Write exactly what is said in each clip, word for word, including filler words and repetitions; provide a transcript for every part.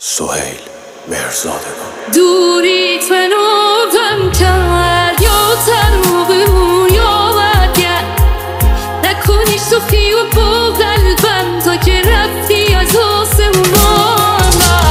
سهیل مهرزادگان. دوریت منو غم کرد یا تنها بمون یا برگرد، نکنی شوخی و با قلبم تا که رفتی از آسمونم.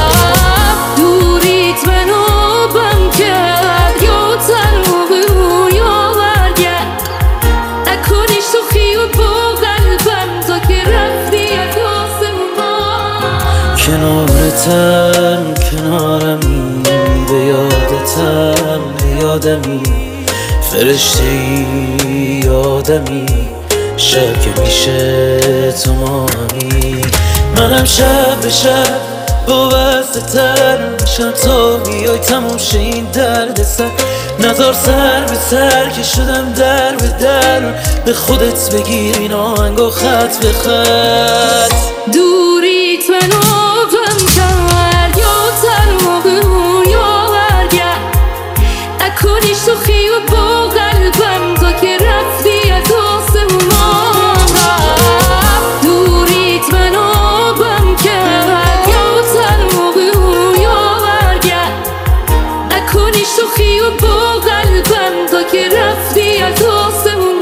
دوریت منو غم کرد یا تنها بمون یا برگرد، نکنی شوخی و با قلبم تا که رفتی از آسمونم. کنارتم کنارمی، به یادتم به یادمی، فرشته ای آدمی، شب که میشه تو مامی. منم شب به شب با وسط تر میشم تا بیای تموم شه این درد سر. نظر سر به سر که شدم در به در، به خودت بگیر این آهنگ و خط به خط. دوریت منو غم کرد یا تنها بمون یا برگرد، نکنی شوخی و با قلبم تا که رفتی از آسمونم. دوریت منو غم کرد یا تنها بمون یا برگرد، نکنی شوخی و با قلبم تا که رفتی از آسمونم.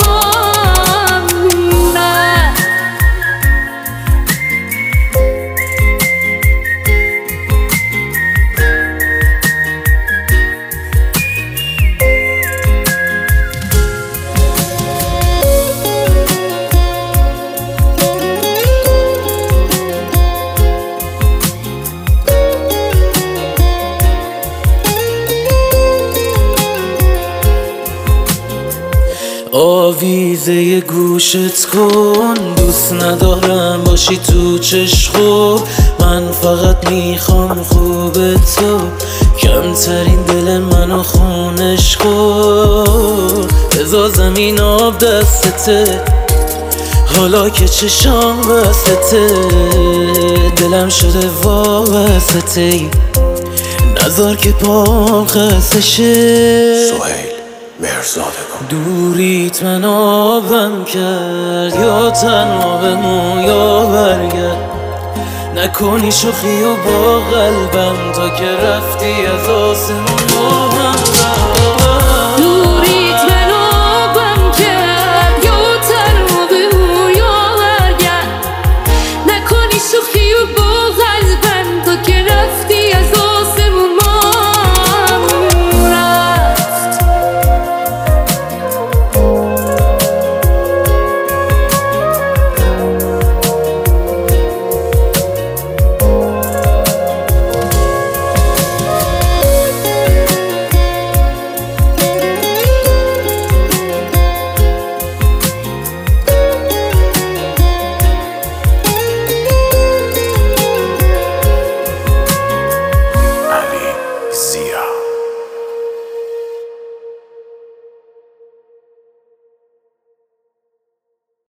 آویزه گوشت کن، دوست ندارم باشی تو چشم. من فقط میخوام خوب تو، کمترین دل منو خونش کن. بذار زمین آب دستته، حالا که چشام وسطه، دلم شده وابسته، نذار که پام خسته شه. سهیل مهرزادگان. دوریت من آبم کرد یا تنها بمون یا برگرد، نکنی شوخی و با قلبم تا که رفتی از آسمون.